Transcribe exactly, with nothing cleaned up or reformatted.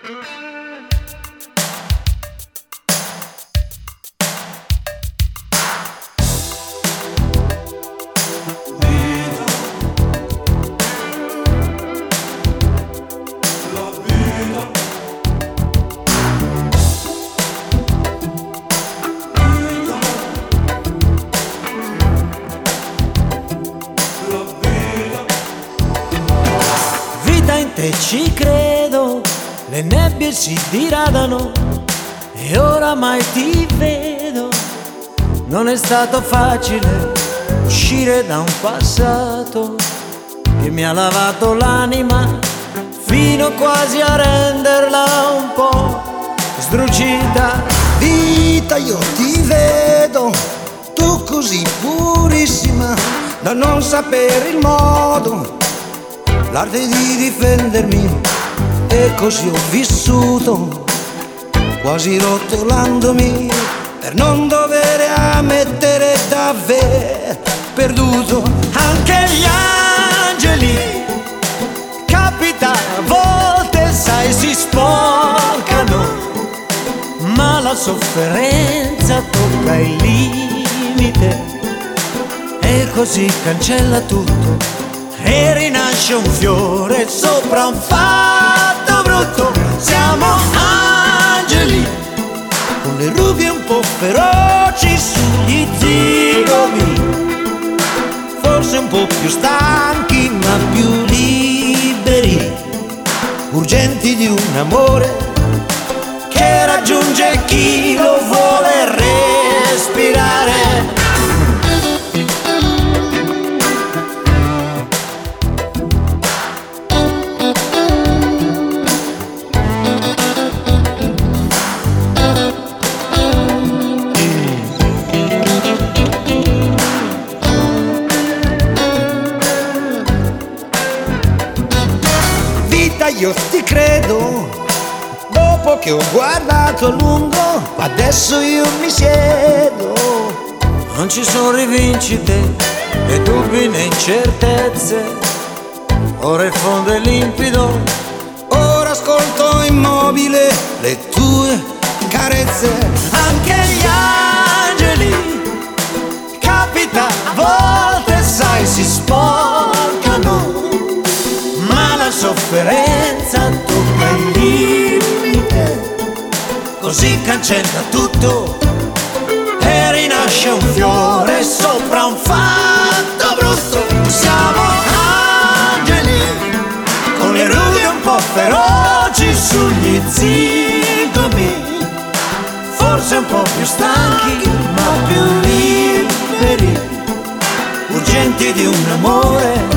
E ci credo, le nebbie si diradano e oramai ti vedo. Non è stato facile uscire da un passato che mi ha lavato l'anima fino quasi a renderla un po' sdrucita. Vita, io ti vedo, tu così purissima da non sapere il modo, l'arte di difendermi, e così ho vissuto, quasi rotolandomi per non dover ammettere d'aver perduto. Anche gli angeli, capita a volte, sai, si sporcano, ma la sofferenza tocca il limite e così cancella tutto e rinasce un fiore sopra un fatto brutto. Siamo angeli con le rughie un po' feroci sugli zigomi, forse un po' più stanchi ma più liberi, urgenti di un amore che raggiunge chi lo vuole respirare. Io ti credo, dopo che ho guardato a lungo, adesso io mi siedo. Non ci sono rivincite, né dubbi né incertezze, ora il fondo è limpido, ora ascolto immobile le tue carezze. Anche gli angeli, capita a volte, sai, si sporcano, ma la sofferenza tocca il limite, così cancella tutto e rinasce un fiore sopra un fatto brutto. Siamo angeli con le rughe un po' feroci sugli zigomi, forse un po' più stanchi ma più liberi, urgenti di un amore